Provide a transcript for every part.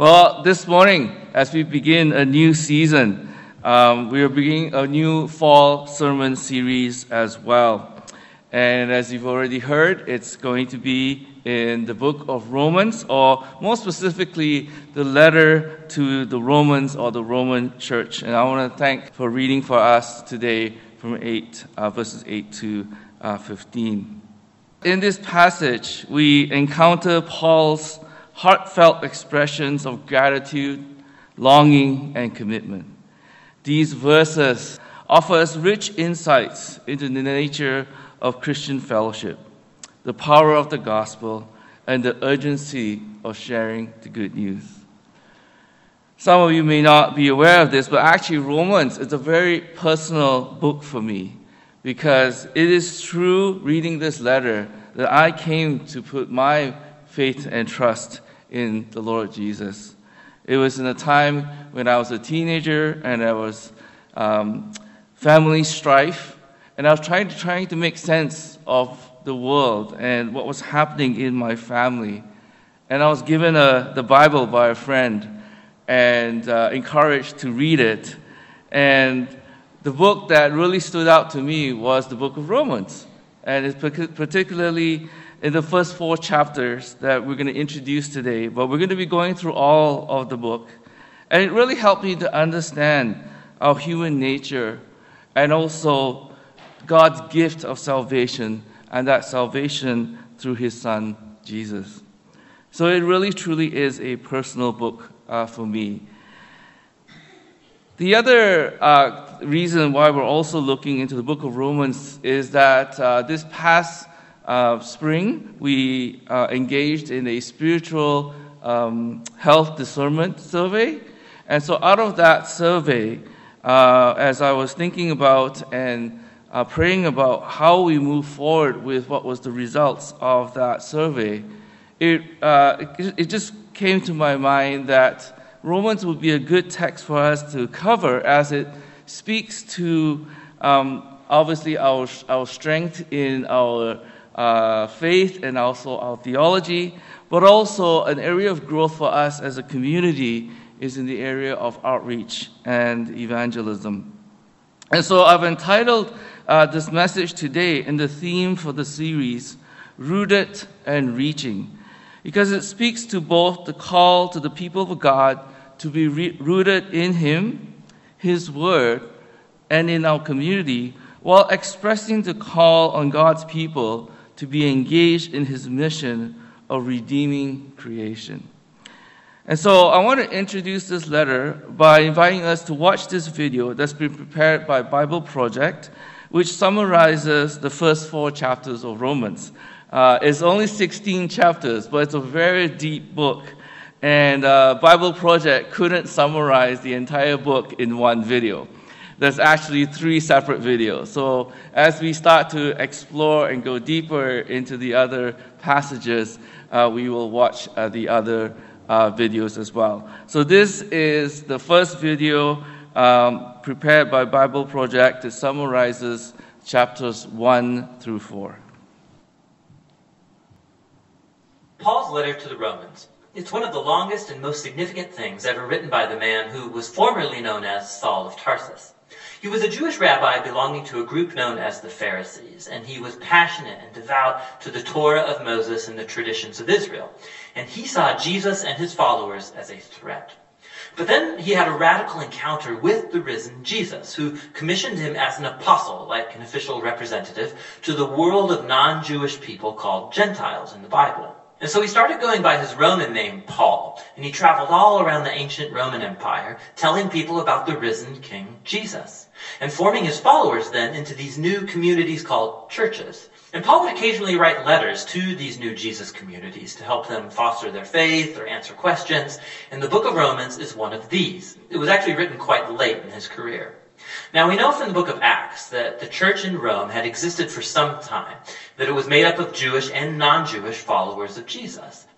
Well, this morning, as we begin a new season, we are beginning a new fall sermon series as well. And as you've already heard, it's going to be in the book of Romans, or more specifically, the letter to the Romans or the Roman church. And I want to thank for reading for us today from verses 8 to 15. In this passage, we encounter Paul's heartfelt expressions of gratitude, longing, and commitment. These verses offer us rich insights into the nature of Christian fellowship, the power of the gospel, and the urgency of sharing the good news. Some of you may not be aware of this, but actually Romans is a very personal book for me, because it is through reading this letter that I came to put my faith and trust in the Lord Jesus. It was in a time when I was a teenager and there was family strife, and I was trying to make sense of the world and what was happening in my family. And I was given the Bible by a friend and encouraged to read it. And the book that really stood out to me was the book of Romans. And it's particularly in the first 4 chapters that we're going to introduce today, but we're going to be going through all of the book. And it really helped me to understand our human nature and also God's gift of salvation, and that salvation through His Son, Jesus. So it really, truly is a personal book for me. The other reason why we're also looking into the book of Romans is that this past spring, we engaged in a spiritual health discernment survey. And so out of that survey, as I was thinking about and praying about how we move forward with what was the results of that survey, it just came to my mind that Romans would be a good text for us to cover, as it speaks to obviously our strength in our faith and also our theology, but also an area of growth for us as a community is in the area of outreach and evangelism. And so I've entitled this message today in the theme for the series, Rooted and Reaching, because it speaks to both the call to the people of God to be rooted in Him, His Word, and in our community, while expressing the call on God's people to be engaged in His mission of redeeming creation. And so I want to introduce this letter by inviting us to watch this video that's been prepared by Bible Project, which summarizes the first 4 chapters of Romans. It's only 16 chapters, but it's a very deep book. And Bible Project couldn't summarize the entire book in one video. There's actually 3 separate videos. So as we start to explore and go deeper into the other passages, we will watch the other videos as well. So this is the first video prepared by Bible Project. It summarizes chapters 1 through 4. Paul's letter to the Romans. It's one of the longest and most significant things ever written by the man who was formerly known as Saul of Tarsus. He was a Jewish rabbi belonging to a group known as the Pharisees, and he was passionate and devout to the Torah of Moses and the traditions of Israel. And he saw Jesus and his followers as a threat. But then he had a radical encounter with the risen Jesus, who commissioned him as an apostle, like an official representative, to the world of non-Jewish people called Gentiles in the Bible. And so he started going by his Roman name, Paul, and he traveled all around the ancient Roman Empire, telling people about the risen King Jesus, and forming his followers then into these new communities called churches. And Paul would occasionally write letters to these new Jesus communities to help them foster their faith or answer questions, and the book of Romans is one of these. It was actually written quite late in his career. Now, we know from the book of Acts that the church in Rome had existed for some time, that it was made up of Jewish and non-Jewish followers of Jesus.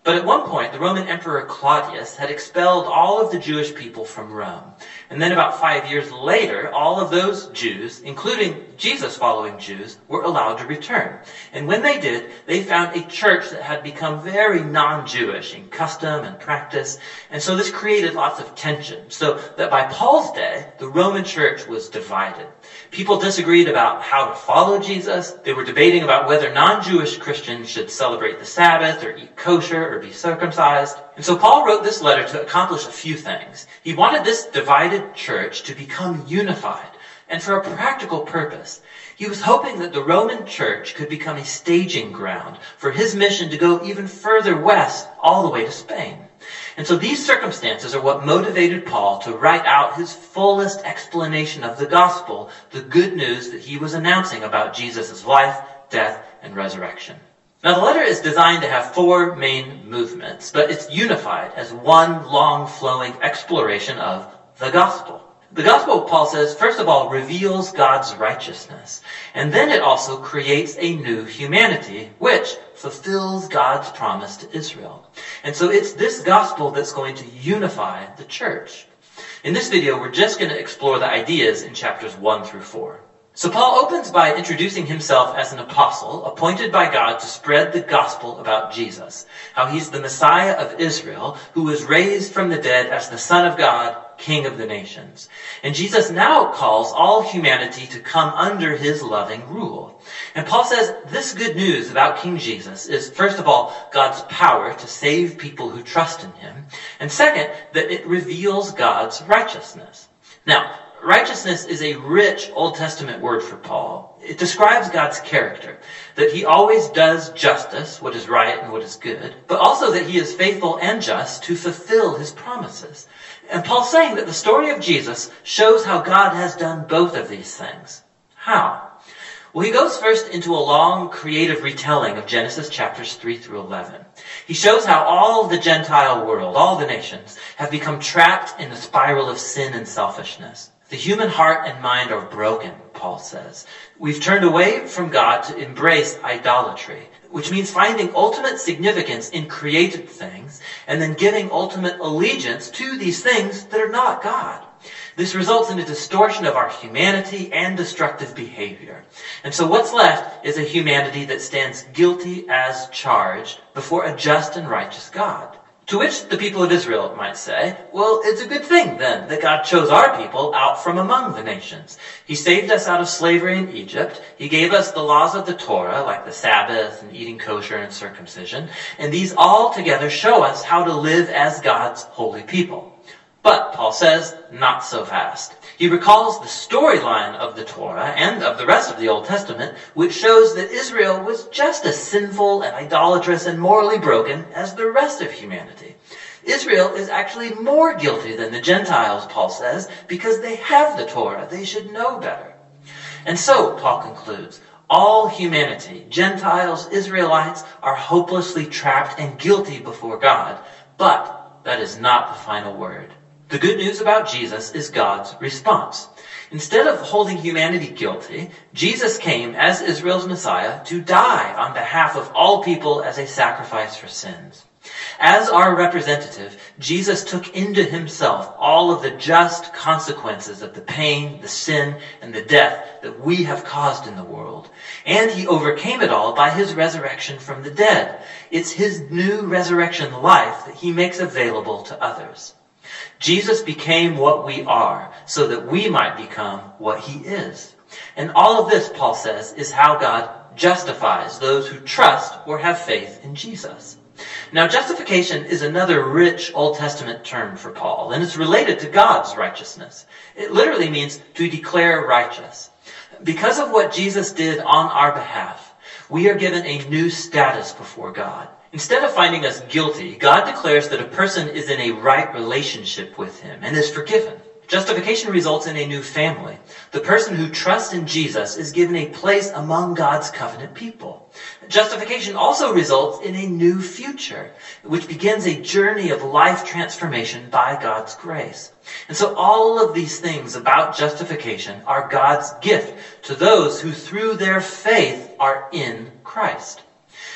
But at one point, the Roman Emperor Claudius had expelled all of the Jewish people from Rome. And then about 5 years later, all of those Jews, including Jesus-following Jews, were allowed to return. And when they did, they found a church that had become very non-Jewish in custom and practice. And so this created lots of tension. So that by Paul's day, the Roman church was divided. People disagreed about how to follow Jesus. They were debating about whether non-Jewish Christians should celebrate the Sabbath or eat kosher or be circumcised. And so Paul wrote this letter to accomplish a few things. He wanted this divided church to become unified, and for a practical purpose. He was hoping that the Roman church could become a staging ground for his mission to go even further west, all the way to Spain. And so these circumstances are what motivated Paul to write out his fullest explanation of the gospel, the good news that he was announcing about Jesus' life, death, and resurrection. Now, the letter is designed to have 4 main movements, but it's unified as one long flowing exploration of the gospel. The gospel, Paul says, first of all, reveals God's righteousness. And then it also creates a new humanity, which fulfills God's promise to Israel. And so it's this gospel that's going to unify the church. In this video, we're just going to explore the ideas in chapters 1 through 4. So Paul opens by introducing himself as an apostle appointed by God to spread the gospel about Jesus, how he's the Messiah of Israel who was raised from the dead as the Son of God, King of the nations. And Jesus now calls all humanity to come under his loving rule. And Paul says this good news about King Jesus is, first of all, God's power to save people who trust in him, and second, that it reveals God's righteousness. Now, righteousness is a rich Old Testament word for Paul. It describes God's character, that he always does justice, what is right and what is good, but also that he is faithful and just to fulfill his promises. And Paul's saying that the story of Jesus shows how God has done both of these things. How? Well, he goes first into a long creative retelling of Genesis chapters 3 through 11. He shows how all the Gentile world, all the nations, have become trapped in the spiral of sin and selfishness. The human heart and mind are broken, Paul says. We've turned away from God to embrace idolatry, which means finding ultimate significance in created things and then giving ultimate allegiance to these things that are not God. This results in a distortion of our humanity and destructive behavior. And so what's left is a humanity that stands guilty as charged before a just and righteous God. To which the people of Israel might say, well, it's a good thing then that God chose our people out from among the nations. He saved us out of slavery in Egypt. He gave us the laws of the Torah, like the Sabbath and eating kosher and circumcision. And these all together show us how to live as God's holy people. But, Paul says, not so fast. He recalls the storyline of the Torah and of the rest of the Old Testament, which shows that Israel was just as sinful and idolatrous and morally broken as the rest of humanity. Israel is actually more guilty than the Gentiles, Paul says, because they have the Torah. They should know better. And so, Paul concludes, all humanity, Gentiles, Israelites, are hopelessly trapped and guilty before God. But that is not the final word. The good news about Jesus is God's response. Instead of holding humanity guilty, Jesus came as Israel's Messiah to die on behalf of all people as a sacrifice for sins. As our representative, Jesus took into himself all of the just consequences of the pain, the sin, and the death that we have caused in the world. And he overcame it all by his resurrection from the dead. It's his new resurrection life that he makes available to others. Jesus became what we are so that we might become what he is. And all of this, Paul says, is how God justifies those who trust or have faith in Jesus. Now, justification is another rich Old Testament term for Paul, and it's related to God's righteousness. It literally means to declare righteous. Because of what Jesus did on our behalf, we are given a new status before God. Instead of finding us guilty, God declares that a person is in a right relationship with him and is forgiven. Justification results in a new family. The person who trusts in Jesus is given a place among God's covenant people. Justification also results in a new future, which begins a journey of life transformation by God's grace. And so all of these things about justification are God's gift to those who through their faith are in Christ.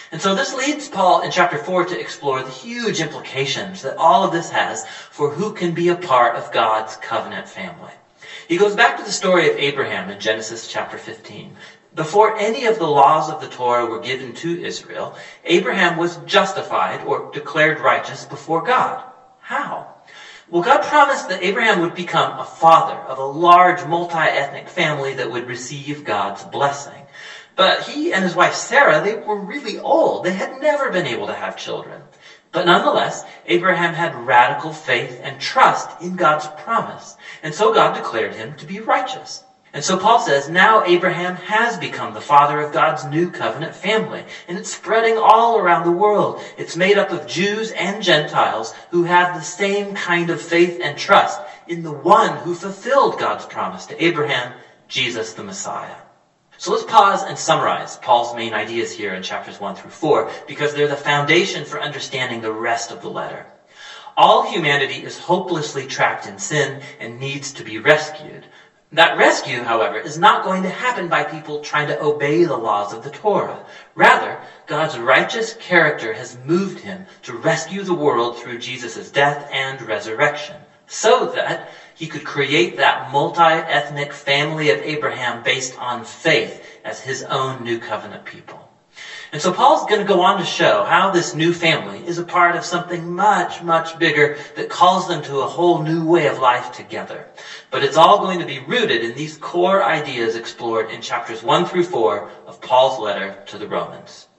And so this leads Paul in chapter 4 to explore the huge implications that all of this has for who can be a part of God's covenant family. He goes back to the story of Abraham in Genesis chapter 15. Before any of the laws of the Torah were given to Israel, Abraham was justified or declared righteous before God. How? Well, God promised that Abraham would become a father of a large multi-ethnic family that would receive God's blessing. But he and his wife Sarah, they were really old. They had never been able to have children. But nonetheless, Abraham had radical faith and trust in God's promise. And so God declared him to be righteous. And so Paul says, now Abraham has become the father of God's new covenant family. And it's spreading all around the world. It's made up of Jews and Gentiles who have the same kind of faith and trust in the one who fulfilled God's promise to Abraham, Jesus the Messiah. So let's pause and summarize Paul's main ideas here in chapters 1 through 4, because they're the foundation for understanding the rest of the letter. All humanity is hopelessly trapped in sin and needs to be rescued. That rescue, however, is not going to happen by people trying to obey the laws of the Torah. Rather, God's righteous character has moved him to rescue the world through Jesus' death and resurrection, so that he could create that multi-ethnic family of Abraham based on faith as his own new covenant people. And so Paul's going to go on to show how this new family is a part of something much, much bigger that calls them to a whole new way of life together. But it's all going to be rooted in these core ideas explored in chapters 1 through 4 of Paul's letter to the Romans.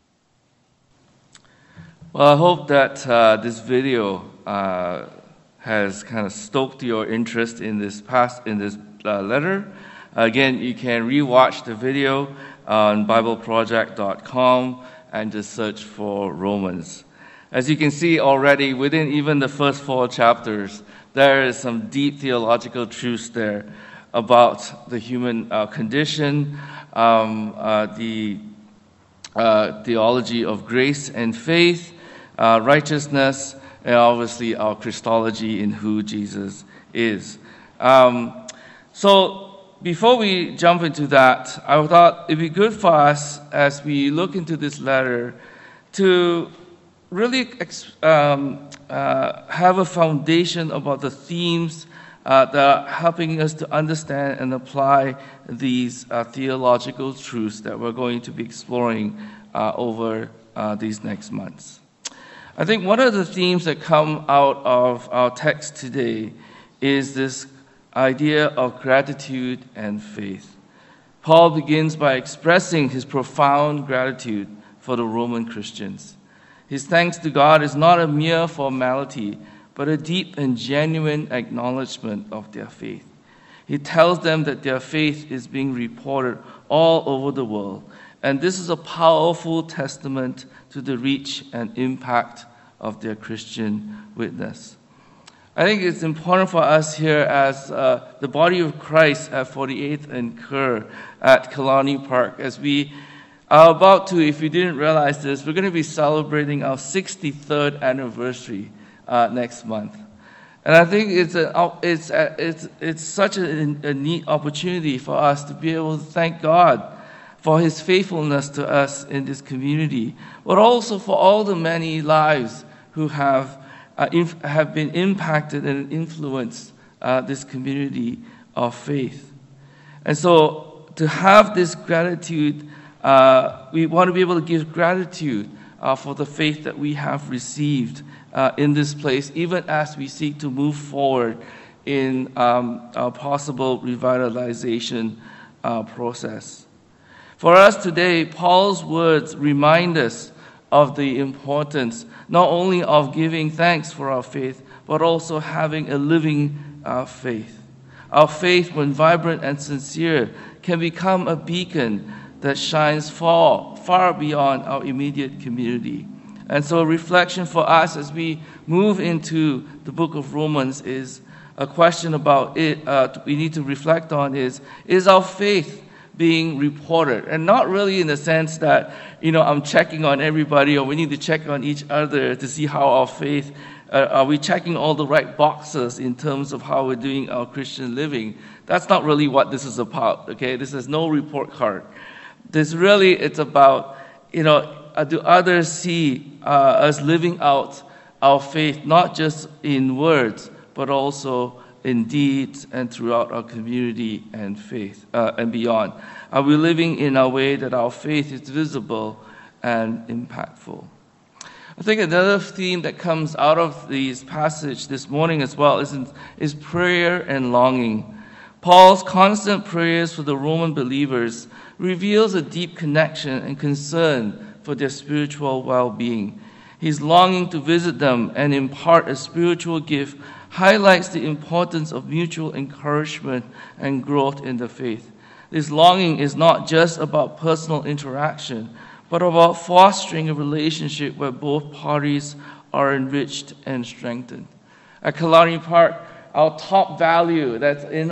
Well, I hope that this video has kind of stoked your interest in this letter. Again, you can rewatch the video on BibleProject.com and just search for Romans. As you can see already, within even the first 4 chapters, there is some deep theological truths there about the human condition, the theology of grace and faith, righteousness, and obviously our Christology in who Jesus is. So before we jump into that, I thought it'd be good for us as we look into this letter to really have a foundation about the themes that are helping us to understand and apply these theological truths that we're going to be exploring over these next months. I think one of the themes that come out of our text today is this idea of gratitude and faith. Paul begins by expressing his profound gratitude for the Roman Christians. His thanks to God is not a mere formality, but a deep and genuine acknowledgement of their faith. He tells them that their faith is being reported all over the world, and this is a powerful testament to the reach and impact of their Christian witness. I think it's important for us here as the body of Christ at 48th and Kerr at Kalani Park, as we are about to, if you didn't realize this, we're going to be celebrating our 63rd anniversary next month. And I think it's such a neat opportunity for us to be able to thank God for his faithfulness to us in this community, but also for all the many lives who have been impacted and influenced this community of faith. And so to have this gratitude, we want to be able to give gratitude for the faith that we have received in this place, even as we seek to move forward in our possible revitalization process. For us today, Paul's words remind us of the importance not only of giving thanks for our faith, but also having a living faith. Our faith, when vibrant and sincere, can become a beacon that shines far beyond our immediate community. And so a reflection for us as we move into the book of Romans is a question about it we need to reflect on is our faith being reported? And not really in the sense that, I'm checking on everybody or we need to check on each other to see how our faith, are we checking all the right boxes in terms of how we're doing our Christian living? That's not really what this is about, okay? This is no report card. It's about, do others see us living out our faith, not just in words, but also in deeds and throughout our community and faith and beyond? Are we living in a way that our faith is visible and impactful? I think another theme that comes out of this passage this morning as well is prayer and longing. Paul's constant prayers for the Roman believers reveals a deep connection and concern for their spiritual well-being. His longing to visit them and impart a spiritual gift highlights the importance of mutual encouragement and growth in the faith. This longing is not just about personal interaction, but about fostering a relationship where both parties are enriched and strengthened. At Kalani Park, our top value that's in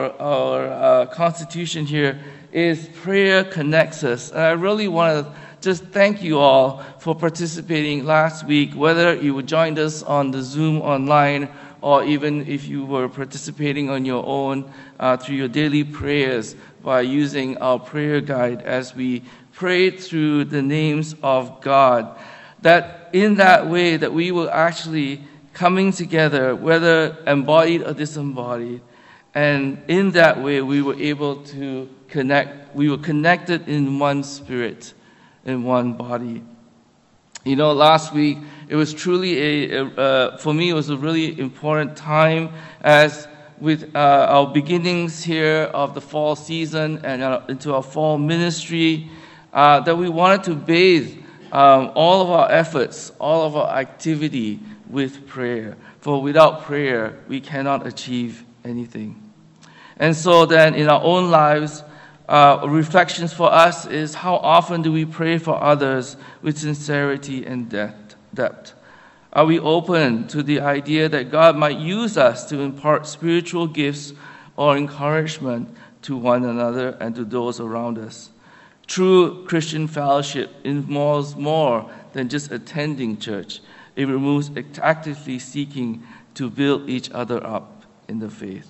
our constitution here is prayer connects us. And I really want to just thank you all for participating last week, whether you joined us on the Zoom online or even if you were participating on your own through your daily prayers by using our prayer guide as we prayed through the names of God. That in that way that we will actually coming together, whether embodied or disembodied, and in that way we were able to connect. We were connected in one spirit, in one body. You know, last week it was truly for me it was a really important time as with our beginnings here of the fall season and into our fall ministry, that we wanted to bathe all of our efforts, all of our activity with prayer. For without prayer, we cannot achieve anything. And so then in our own lives, reflections for us is how often do we pray for others with sincerity and depth? Are we open to the idea that God might use us to impart spiritual gifts or encouragement to one another and to those around us? True Christian fellowship involves more than just attending church. It removes actively seeking to build each other up in the faith.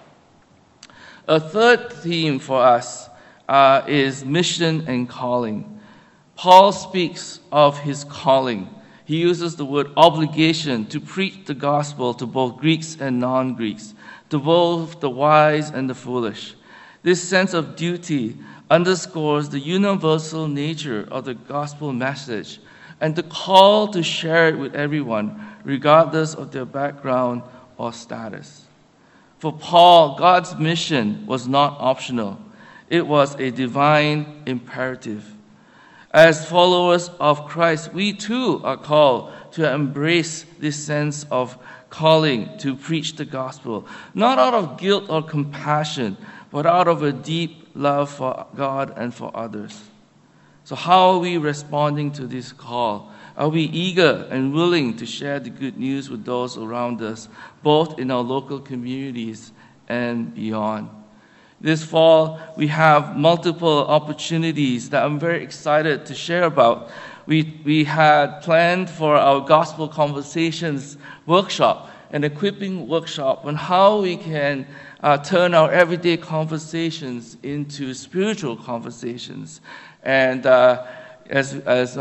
A third theme for us is mission and calling. Paul speaks of his calling. He uses the word obligation to preach the gospel to both Greeks and non-Greeks, to both the wise and the foolish. This sense of duty underscores the universal nature of the gospel message and the call to share it with everyone, regardless of their background or status. For Paul, God's mission was not optional. It was a divine imperative. As followers of Christ, we too are called to embrace this sense of calling to preach the gospel, not out of guilt or compassion, but out of a deep love for God and for others. So how are we responding to this call? Are we eager and willing to share the good news with those around us, both in our local communities and beyond? This fall, we have multiple opportunities that I'm very excited to share about. We had planned for our Gospel Conversations workshop, an equipping workshop on how we can turn our everyday conversations into spiritual conversations. And as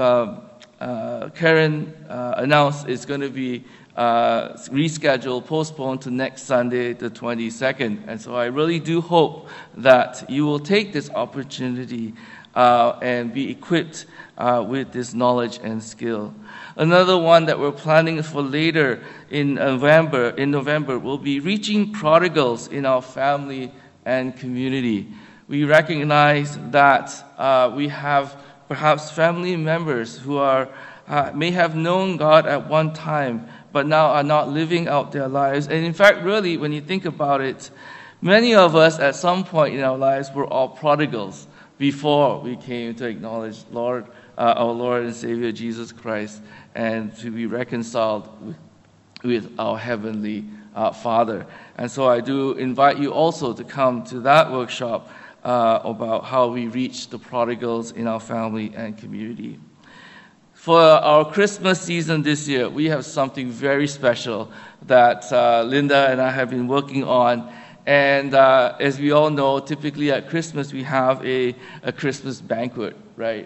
Karen announced, it's going to be rescheduled, postponed to next Sunday, the 22nd. And so I really do hope that you will take this opportunity and be equipped with this knowledge and skill. Another one that we're planning for later in November will be reaching prodigals in our family and community. We recognize that we have perhaps family members who may have known God at one time, but now are not living out their lives. And in fact, really, when you think about it, many of us at some point in our lives were all prodigals before we came to acknowledge our Lord and Savior Jesus Christ and to be reconciled with our Heavenly Father. And so I do invite you also to come to that workshop about how we reach the prodigals in our family and community. For our Christmas season this year, we have something very special that Linda and I have been working on. And as we all know, typically at Christmas we have a Christmas banquet, right?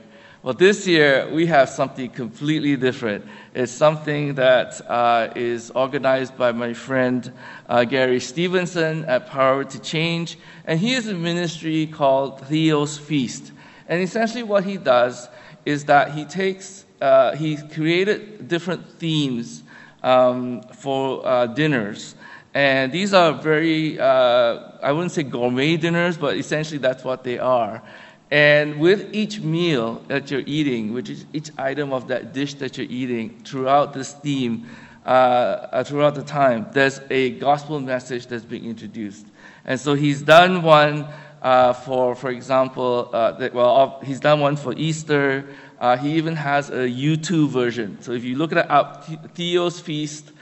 Well, this year we have something completely different. It's something that is organized by my friend Gary Stevenson at Power to Change, and he has a ministry called Theos Feast. And essentially what he does is that he created different themes for dinners. And these are very, I wouldn't say gourmet dinners, but essentially that's what they are. And with each meal that you're eating, which is each item of that dish that you're eating throughout this theme, throughout the time, there's a gospel message that's being introduced. And so he's done one for example, he's done one for Easter. He even has a U2 version. So if you look at up Theos Feast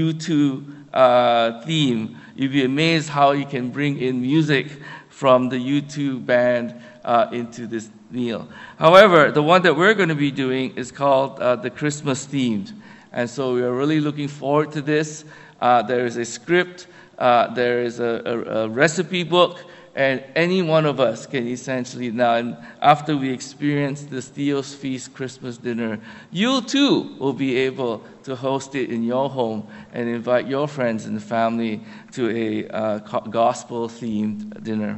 U2 theme, you'd be amazed how he can bring in music from the U2 band into this meal. However, the one that we're going to be doing is called the Christmas themed. And so we are really looking forward to this. There is a script, there is a recipe book, and any one of us can essentially now, after we experience this Theos Feast Christmas dinner, you too will be able to host it in your home and invite your friends and family to a gospel-themed dinner.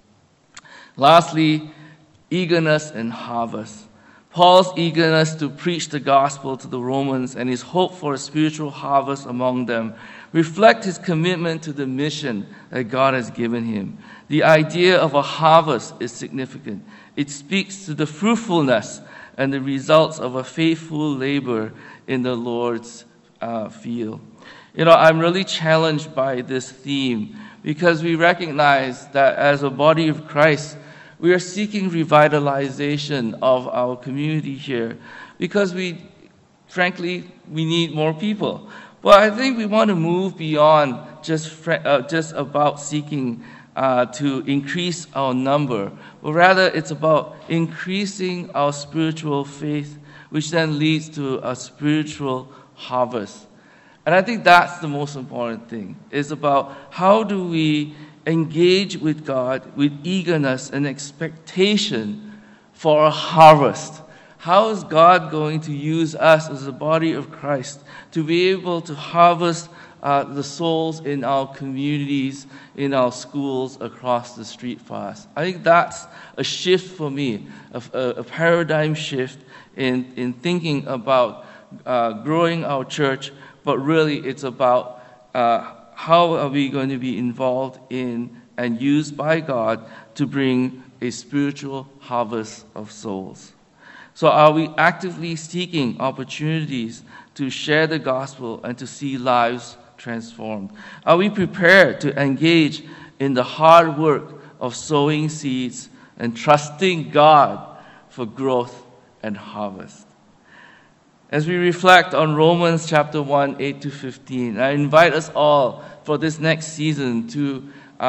Lastly, eagerness and harvest. Paul's eagerness to preach the gospel to the Romans and his hope for a spiritual harvest among them reflect his commitment to the mission that God has given him. The idea of a harvest is significant. It speaks to the fruitfulness and the results of a faithful labor in the Lord's field. I'm really challenged by this theme because we recognize that as a body of Christ, we are seeking revitalization of our community here because frankly, we need more people. But I think we want to move beyond just about seeking to increase our number, but rather it's about increasing our spiritual faith, which then leads to a spiritual harvest. And I think that's the most important thing. It's about how do we engage with God with eagerness and expectation for a harvest. How is God going to use us as a body of Christ to be able to harvest the souls in our communities, in our schools, across the street for us? I think that's a shift for me, a paradigm shift in thinking about growing our church, but really it's about how are we going to be involved in and used by God to bring a spiritual harvest of souls. So are we actively seeking opportunities to share the gospel and to see lives transformed? Are we prepared to engage in the hard work of sowing seeds and trusting God for growth and harvest? As we reflect on Romans chapter 1, 8-15, I invite us all for this next season to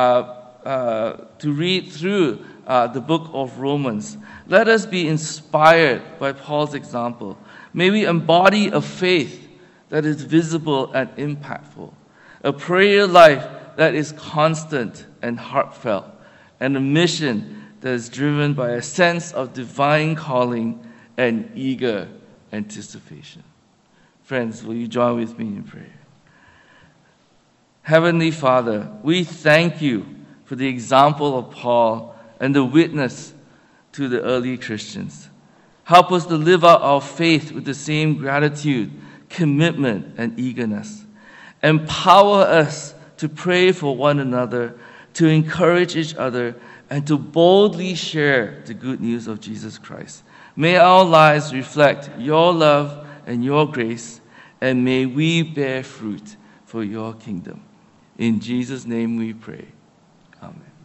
read through the book of Romans. Let us be inspired by Paul's example. May we embody a faith that is visible and impactful, a prayer life that is constant and heartfelt, and a mission that is driven by a sense of divine calling and eager anticipation. Friends, will you join with me in prayer? Heavenly Father, we thank you for the example of Paul and the witness to the early Christians. Help us to live out our faith with the same gratitude, commitment, and eagerness. Empower us to pray for one another, to encourage each other, and to boldly share the good news of Jesus Christ. May our lives reflect your love and your grace, and may we bear fruit for your kingdom. In Jesus' name we pray. Amen.